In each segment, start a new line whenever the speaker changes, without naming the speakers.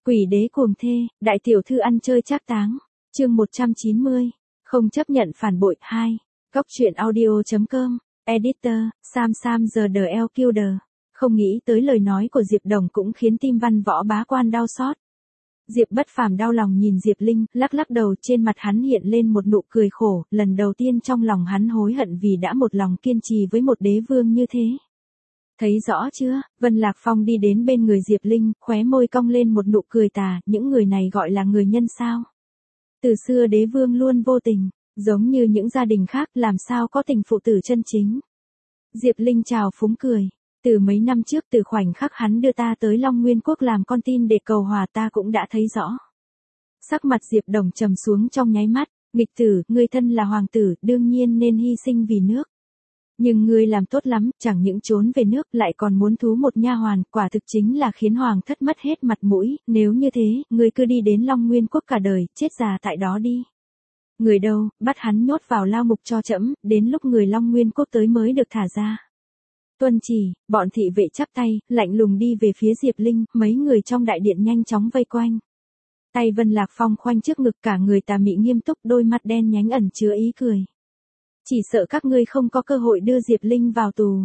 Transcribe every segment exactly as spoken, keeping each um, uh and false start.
Quỷ đế cuồng thê, đại tiểu thư ăn chơi trác táng. Chương một trăm chín mươi. Không chấp nhận phản bội hai. Góc truyện audio chấm com. Editor, Sam Sam the The El Killer. Không nghĩ tới lời nói của Diệp Đồng cũng khiến tim văn võ bá quan đau xót. Diệp Bất Phàm đau lòng nhìn Diệp Linh, lắc lắc đầu, trên mặt hắn hiện lên một nụ cười khổ, lần đầu tiên trong lòng hắn hối hận vì đã một lòng kiên trì với một đế vương như thế. Thấy rõ chưa? Vân Lạc Phong đi đến bên người Diệp Linh, khóe môi cong lên một nụ cười tà, những người này gọi là người nhân sao? Từ xưa đế vương luôn vô tình, giống như những gia đình khác, làm sao có tình phụ tử chân chính. Diệp Linh chào phúng cười. Từ mấy năm trước, từ khoảnh khắc hắn đưa ta tới Long Nguyên Quốc làm con tin để cầu hòa, ta cũng đã thấy rõ. Sắc mặt Diệp Đồng trầm xuống trong nháy mắt. Nghịch tử, ngươi thân là hoàng tử, đương nhiên nên hy sinh vì nước. Nhưng ngươi làm tốt lắm, chẳng những trốn về nước lại còn muốn thú một nha hoàn, quả thực chính là khiến hoàng thất mất hết mặt mũi. Nếu như thế, ngươi cứ đi đến Long Nguyên Quốc cả đời, chết già tại đó đi. Người đâu, bắt hắn nhốt vào lao ngục cho trẫm, đến lúc người Long Nguyên Quốc tới mới được thả ra. Tuân chỉ. Bọn thị vệ chắp tay, lạnh lùng đi về phía Diệp Linh, mấy người trong đại điện nhanh chóng vây quanh. Tay Vân Lạc Phong khoanh trước ngực, cả người tà mị nghiêm túc, đôi mắt đen nhánh ẩn chứa ý cười. Chỉ sợ các ngươi không có cơ hội đưa Diệp Linh vào tù.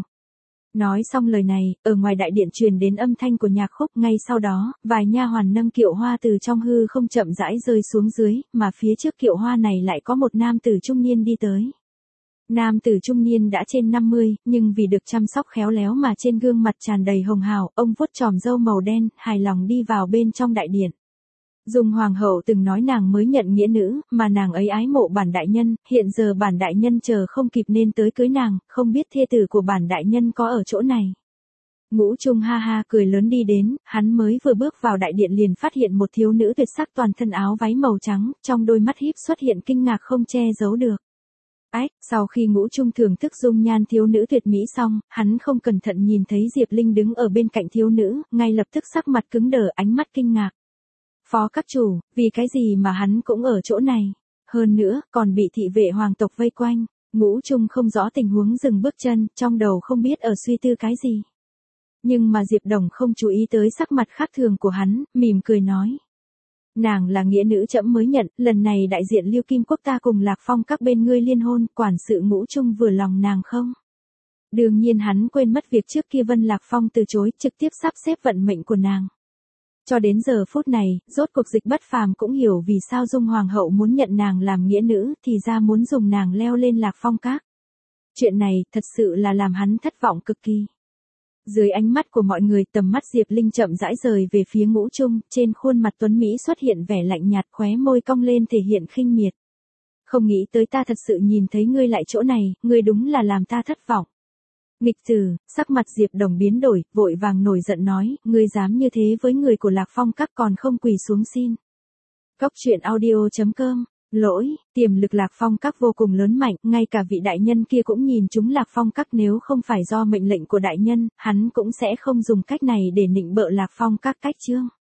Nói xong lời này, ở ngoài đại điện truyền đến âm thanh của nhạc khúc, ngay sau đó, vài nha hoàn nâng kiệu hoa từ trong hư không chậm rãi rơi xuống dưới, mà phía trước kiệu hoa này lại có một nam tử trung niên đi tới. Nam tử trung niên đã trên năm mươi, nhưng vì được chăm sóc khéo léo mà trên gương mặt tràn đầy hồng hào, ông vuốt chòm râu màu đen, hài lòng đi vào bên trong đại điện. Dung hoàng hậu từng nói nàng mới nhận nghĩa nữ, mà nàng ấy ái mộ bản đại nhân, hiện giờ bản đại nhân chờ không kịp nên tới cưới nàng, không biết thê tử của bản đại nhân có ở chỗ này. Ngũ Trung ha ha cười lớn đi đến, hắn mới vừa bước vào đại điện liền phát hiện một thiếu nữ tuyệt sắc toàn thân áo váy màu trắng, trong đôi mắt híp xuất hiện kinh ngạc không che giấu được. Ách, sau khi Ngũ Trung thưởng thức dung nhan thiếu nữ tuyệt mỹ xong, hắn không cẩn thận nhìn thấy Diệp Linh đứng ở bên cạnh thiếu nữ, ngay lập tức sắc mặt cứng đờ, ánh mắt kinh ngạc. Phó các chủ, vì cái gì mà hắn cũng ở chỗ này? Hơn nữa, còn bị thị vệ hoàng tộc vây quanh. Ngũ Trung không rõ tình huống dừng bước chân, trong đầu không biết ở suy tư cái gì. Nhưng mà Diệp Đồng không chú ý tới sắc mặt khác thường của hắn, mỉm cười nói. Nàng là nghĩa nữ trẫm mới nhận, lần này đại diện Liêu Kim Quốc ta cùng Lạc Phong các bên ngươi liên hôn, quản sự Ngũ Trung vừa lòng nàng không? Đương nhiên hắn quên mất việc trước kia Vân Lạc Phong từ chối, trực tiếp sắp xếp vận mệnh của nàng. Cho đến giờ phút này, rốt cuộc Dịch Bất Phàm cũng hiểu vì sao Dung Hoàng hậu muốn nhận nàng làm nghĩa nữ, thì ra muốn dùng nàng leo lên Lạc Phong các. Chuyện này, thật sự là làm hắn thất vọng cực kỳ. Dưới ánh mắt của mọi người, tầm mắt Diệp Linh chậm rãi rời về phía Ngũ Trung, trên khuôn mặt tuấn Mỹ xuất hiện vẻ lạnh nhạt, khóe môi cong lên thể hiện khinh miệt. Không nghĩ tới ta thật sự nhìn thấy ngươi lại chỗ này, ngươi đúng là làm ta thất vọng. Nghịch tử, sắc mặt Diệp Đồng biến đổi, vội vàng nổi giận nói, ngươi dám như thế với người của Lạc Phong các còn không quỳ xuống xin. Góc truyện audio chấm com. Lỗi, tiềm lực Lạc Phong các vô cùng lớn mạnh, ngay cả vị đại nhân kia cũng nhìn chúng Lạc Phong các, nếu không phải do mệnh lệnh của đại nhân, hắn cũng sẽ không dùng cách này để nịnh bợ Lạc Phong các cách chương.